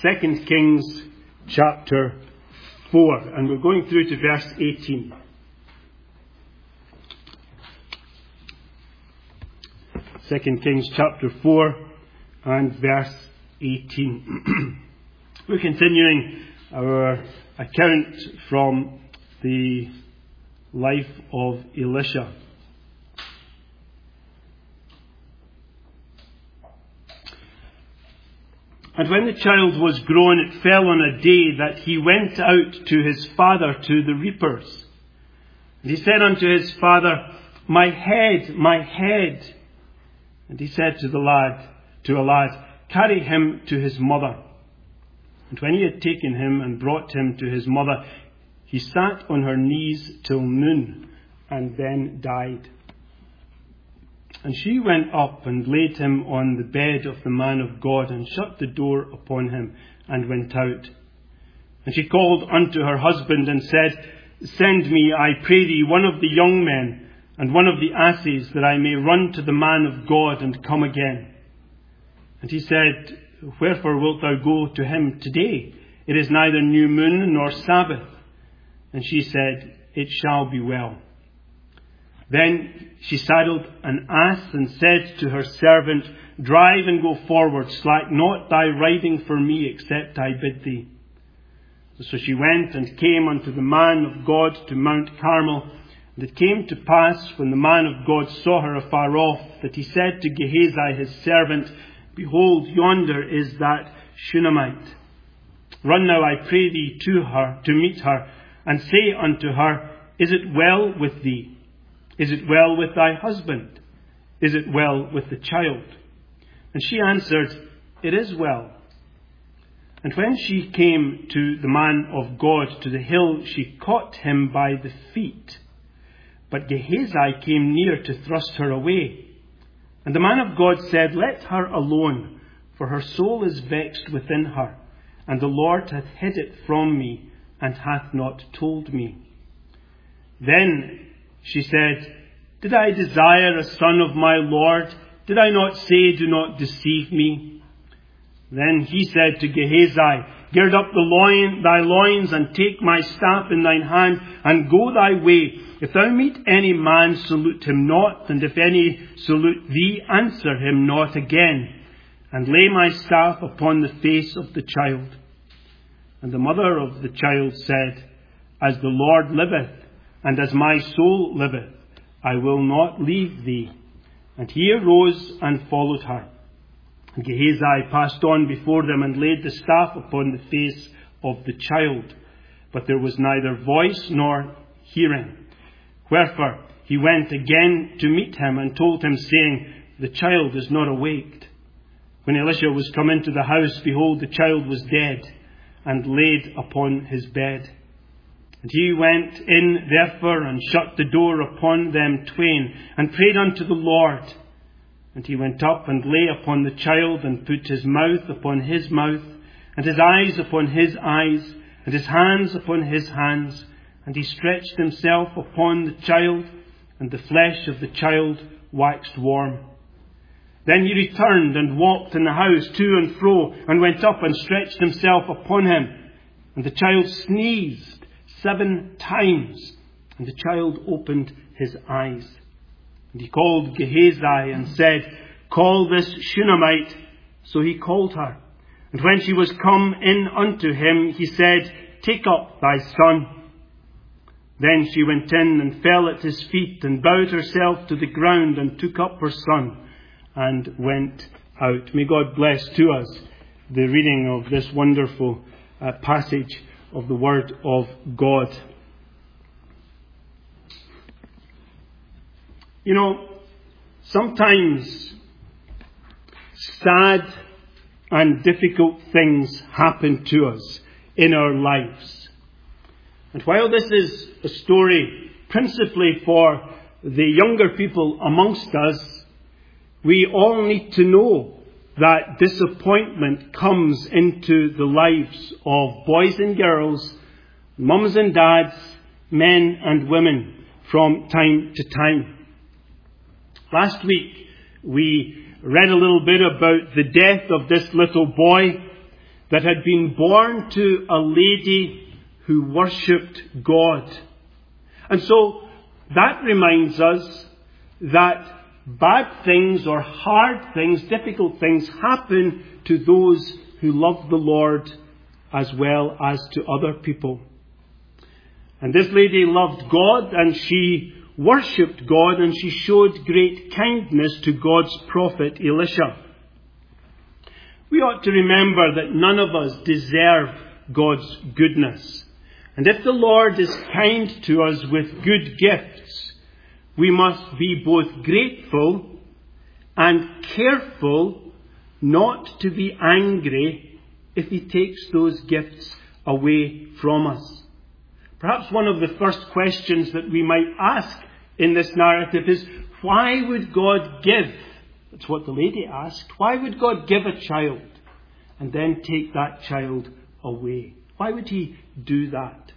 2 Kings chapter 4, and we're going through to verse 18. 2 Kings chapter 4 and verse 18. We're continuing our account from the life of Elisha. And when the child was grown, it fell on a day that he went out to his father to the reapers. And he said unto his father, My head, my head. And he said to a lad, Carry him to his mother. And when he had taken him and brought him to his mother, he sat on her knees till noon, and then died. And she went up and laid him on the bed of the man of God, and shut the door upon him, and went out. And she called unto her husband, and said, Send me, I pray thee, one of the young men, and one of the asses, that I may run to the man of God, and come again. And he said, Wherefore wilt thou go to him today? It is neither new moon nor Sabbath. And she said, It shall be well. Then she saddled an ass, and said to her servant, Drive and go forward, slack not thy riding for me, except I bid thee. So she went and came unto the man of God to Mount Carmel. And it came to pass, when the man of God saw her afar off, that he said to Gehazi his servant, Behold, yonder is that Shunammite. Run now, I pray thee, to her, to meet her, and say unto her, Is it well with thee? Is it well with thy husband? Is it well with the child? And she answered, It is well. And when she came to the man of God to the hill, she caught him by the feet. But Gehazi came near to thrust her away. And the man of God said, Let her alone, for her soul is vexed within her, and the Lord hath hid it from me, and hath not told me. Then she said, Did I desire a son of my Lord? Did I not say, Do not deceive me? Then he said to Gehazi, Gird up thy loins, and take my staff in thine hand, and go thy way. If thou meet any man, salute him not, and if any salute thee, answer him not again. And lay my staff upon the face of the child. And the mother of the child said, As the Lord liveth, and as my soul liveth, I will not leave thee. And he arose and followed her. And Gehazi passed on before them, and laid the staff upon the face of the child. But there was neither voice nor hearing. Wherefore he went again to meet him, and told him, saying, The child is not awaked. When Elisha was come into the house, behold, the child was dead, and laid upon his bed. And he went in therefore, and shut the door upon them twain, and prayed unto the Lord. And he went up and lay upon the child, and put his mouth upon his mouth, and his eyes upon his eyes, and his hands upon his hands. And he stretched himself upon the child, and the flesh of the child waxed warm. Then he returned and walked in the house to and fro, and went up and stretched himself upon him. And the child sneezed 7 times, and the child opened his eyes. And he called Gehazi and said, Call this Shunammite. So he called her. And when she was come in unto him, he said, Take up thy son. Then she went in and fell at his feet, and bowed herself to the ground, and took up her son, and went out. May God bless to us the reading of this wonderful passage of the Word of God. You know, sometimes sad and difficult things happen to us in our lives. And while this is a story principally for the younger people amongst us, we all need to know that disappointment comes into the lives of boys and girls, mums and dads, men and women from time to time. Last week we read a little bit about the death of this little boy that had been born to a lady who worshipped God. And so that reminds us that bad things or hard things, difficult things happen to those who love the Lord as well as to other people. And this lady loved God, and she worshipped God, and she showed great kindness to God's prophet Elisha. We ought to remember that none of us deserve God's goodness. And if the Lord is kind to us with good gifts, we must be both grateful and careful not to be angry if He takes those gifts away from us. Perhaps one of the first questions that we might ask in this narrative is, why would God give? That's what the lady asked. Why would God give a child and then take that child away? Why would He do that?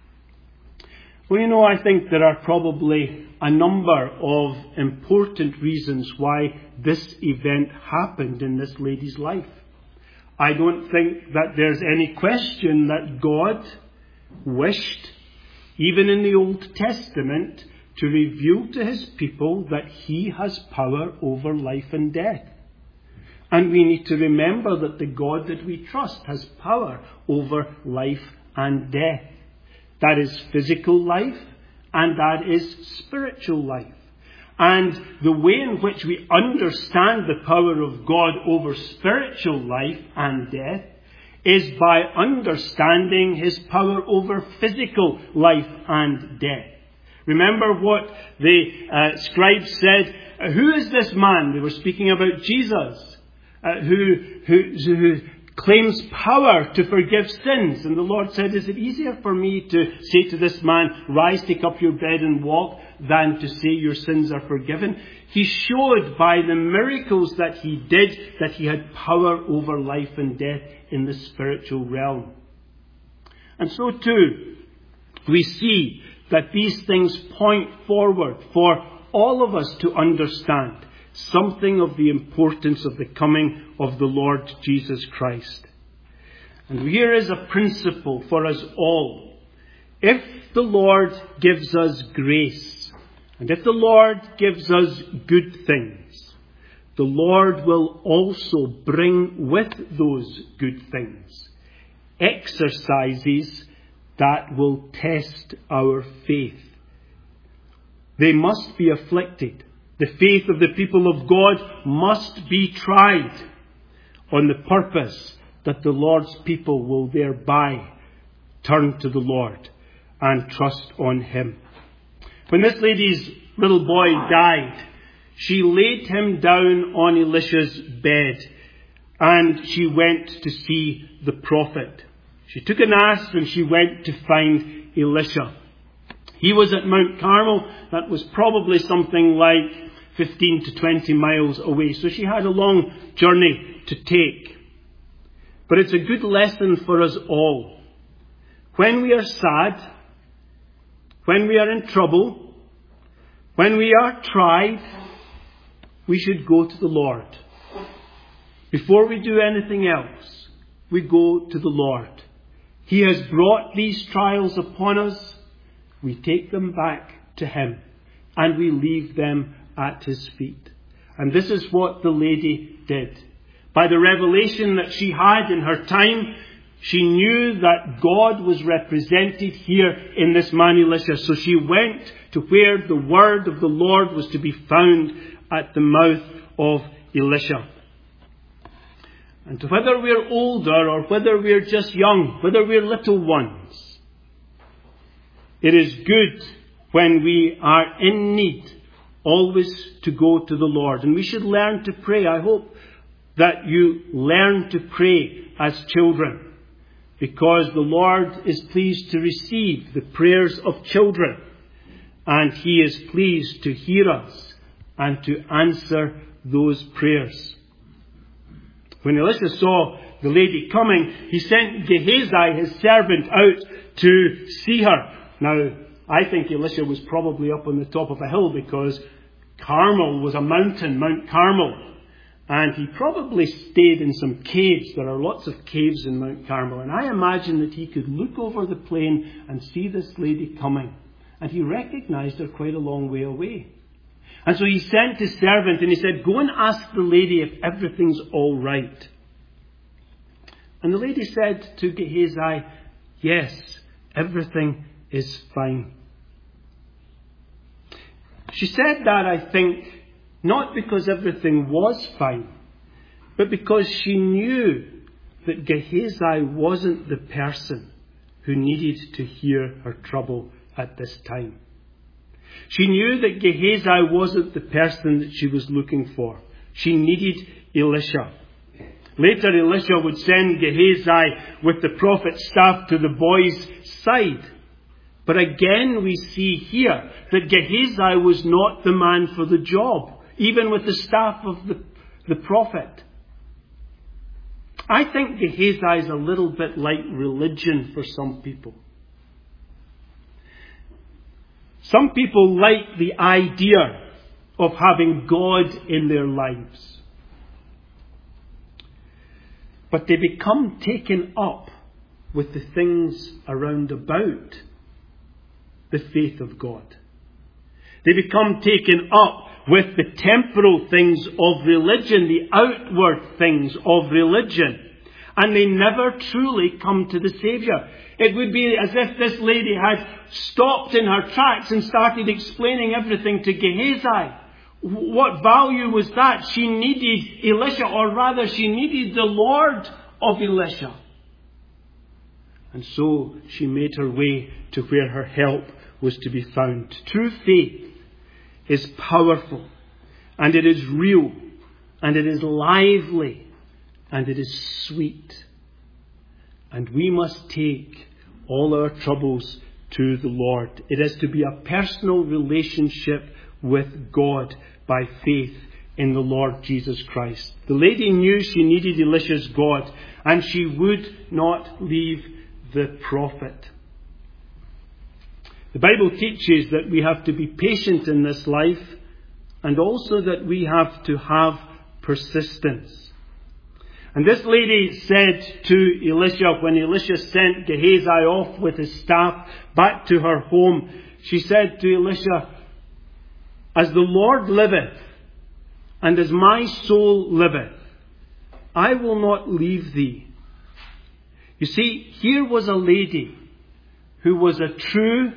Well, I think there are probably a number of important reasons why this event happened in this lady's life. I don't think that there's any question that God wished, even in the Old Testament, to reveal to His people that He has power over life and death. And we need to remember that the God that we trust has power over life and death. That is physical life, and that is spiritual life. And the way in which we understand the power of God over spiritual life and death is by understanding His power over physical life and death. Remember what the scribes said, who is this man? They were speaking about Jesus, who claims power to forgive sins. And the Lord said, is it easier for me to say to this man, rise, take up your bed and walk, than to say your sins are forgiven? He showed by the miracles that He did that He had power over life and death in the spiritual realm. And so too, we see that these things point forward for all of us to understand something of the importance of the coming of the Lord Jesus Christ. And here is a principle for us all. If the Lord gives us grace, and if the Lord gives us good things, the Lord will also bring with those good things exercises that will test our faith. They must be afflicted. The faith of the people of God must be tried on the purpose that the Lord's people will thereby turn to the Lord and trust on Him. When this lady's little boy died, she laid him down on Elisha's bed, and she went to see the prophet. She took an ass and she went to find Elisha. He was at Mount Carmel. That was probably something like 15 to 20 miles away. So she had a long journey to take. But it's a good lesson for us all. When we are sad, when we are in trouble, when we are tried, we should go to the Lord. Before we do anything else, we go to the Lord. He has brought these trials upon us. We take them back to Him, and we leave them at His feet. And this is what the lady did. By the revelation that she had in her time, she knew that God was represented here in this man Elisha. So she went to where the word of the Lord was to be found, at the mouth of Elisha. And whether we're older or whether we're just young, whether we're little ones, it is good when we are in need always to go to the Lord. And we should learn to pray. I hope that you learn to pray as children, because the Lord is pleased to receive the prayers of children, and He is pleased to hear us and to answer those prayers. When Elisha saw the lady coming, he sent Gehazi, his servant, out to see her. Now, I think Elisha was probably up on the top of a hill, because Carmel was a mountain, Mount Carmel. And he probably stayed in some caves. There are lots of caves in Mount Carmel. And I imagine that he could look over the plain and see this lady coming. And he recognized her quite a long way away. And so he sent his servant and he said, "Go and ask the lady if everything's all right." And the lady said to Gehazi, "Yes, everything is fine." She said that, I think, not because everything was fine, but because she knew that Gehazi wasn't the person who needed to hear her trouble at this time. She knew that Gehazi wasn't the person that she was looking for. She needed Elisha. Later, Elisha would send Gehazi with the prophet's staff to the boy's side. But again, we see here that Gehazi was not the man for the job, even with the staff of the prophet. I think Gehazi is a little bit like religion for some people. Some people like the idea of having God in their lives. But they become taken up with the things around about the faith of God. They become taken up with the temporal things of religion, the outward things of religion. And they never truly come to the Saviour. It would be as if this lady had stopped in her tracks and started explaining everything to Gehazi. What value was that? She needed Elisha, or rather she needed the Lord of Elisha. And so she made her way to where her help was to be found. True faith is powerful, and it is real, and it is lively, and it is sweet. And we must take all our troubles to the Lord. It is to be a personal relationship with God by faith in the Lord Jesus Christ. The lady knew she needed Elisha's God, and she would not leave the prophet. The Bible teaches that we have to be patient in this life, and also that we have to have persistence. And this lady said to Elisha, when Elisha sent Gehazi off with his staff back to her home, she said to Elisha, "As the Lord liveth, and as my soul liveth, I will not leave thee." You see, here was a lady who was a true,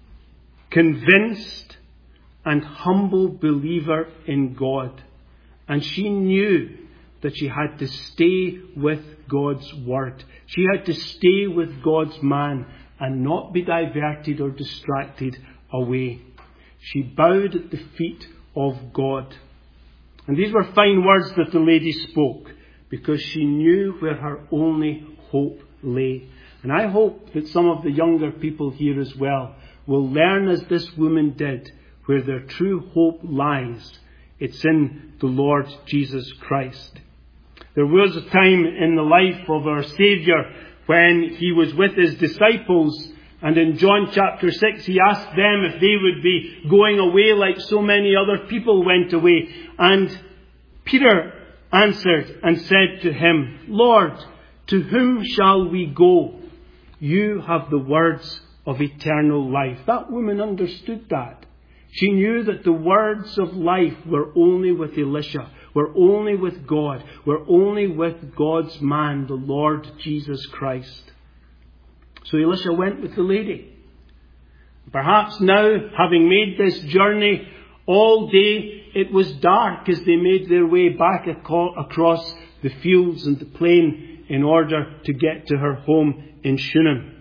convinced, and humble believer in God. And she knew that she had to stay with God's Word. She had to stay with God's man and not be diverted or distracted away. She bowed at the feet of God. And these were fine words that the lady spoke, because she knew where her only hope lay. And I hope that some of the younger people here as well will learn, as this woman did, where their true hope lies. It's in the Lord Jesus Christ. There was a time in the life of our Saviour when he was with his disciples, and in John chapter 6 he asked them if they would be going away like so many other people went away. And Peter answered and said to him, "Lord, to whom shall we go? You have the words of eternal life." That woman understood that. She knew that the words of life were only with Elisha, were only with God, were only with God's man, the Lord Jesus Christ. So Elisha went with the lady. Perhaps now, having made this journey all day, it was dark as they made their way back across the fields and the plain in order to get to her home in Shunem.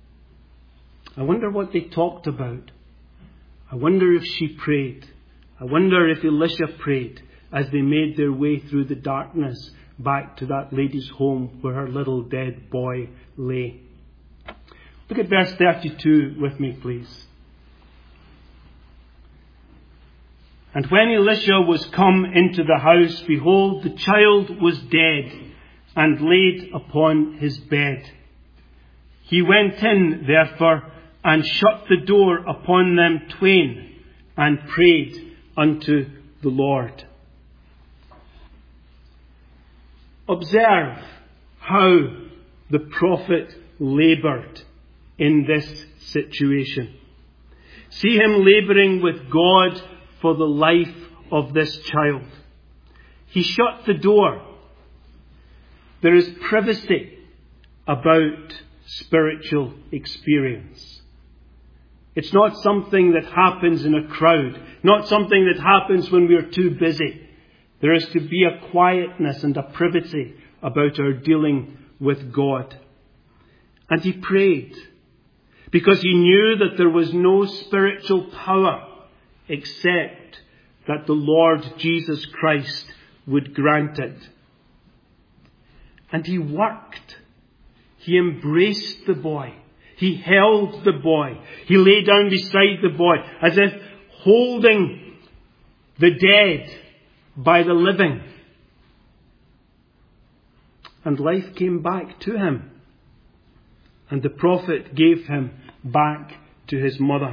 I wonder what they talked about. I wonder if she prayed. I wonder if Elisha prayed as they made their way through the darkness back to that lady's home where her little dead boy lay. Look at verse 32 with me, please. "And when Elisha was come into the house, behold, the child was dead, and laid upon his bed. He went in, therefore, and shut the door upon them twain, and prayed unto the Lord." Observe how the prophet laboured in this situation. See him labouring with God for the life of this child. He shut the door. There is privacy about spiritual experience. It's not something that happens in a crowd, not something that happens when we are too busy. There is to be a quietness and a privacy about our dealing with God. And he prayed because he knew that there was no spiritual power except that the Lord Jesus Christ would grant it. And he worked. He embraced the boy. He held the boy. He lay down beside the boy as if holding the dead by the living. And life came back to him. And the prophet gave him back to his mother.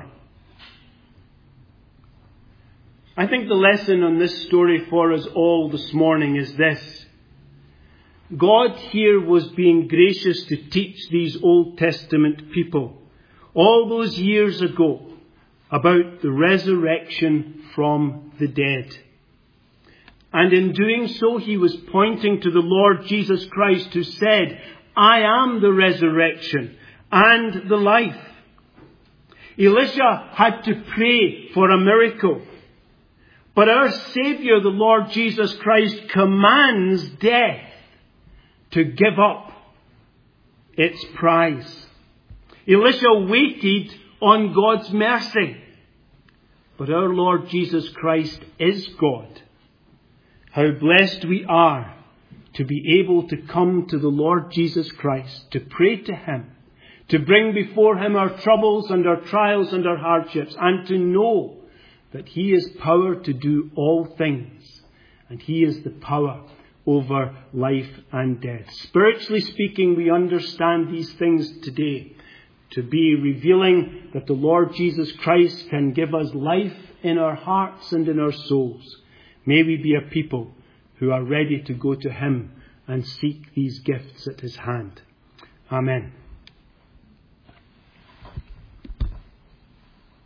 I think the lesson on this story for us all this morning is this. God here was being gracious to teach these Old Testament people all those years ago about the resurrection from the dead. And in doing so, he was pointing to the Lord Jesus Christ, who said, I am the resurrection and the life. Elisha had to pray for a miracle. But our Saviour, the Lord Jesus Christ, commands death to give up its prize. Elisha waited on God's mercy. But our Lord Jesus Christ is God. How blessed we are to be able to come to the Lord Jesus Christ, to pray to him, to bring before him our troubles and our trials and our hardships, and to know that he has power to do all things, and he is the power over life and death. Spiritually speaking, we understand these things today to be revealing that the Lord Jesus Christ can give us life in our hearts and in our souls. May we be a people who are ready to go to him and seek these gifts at his hand. Amen.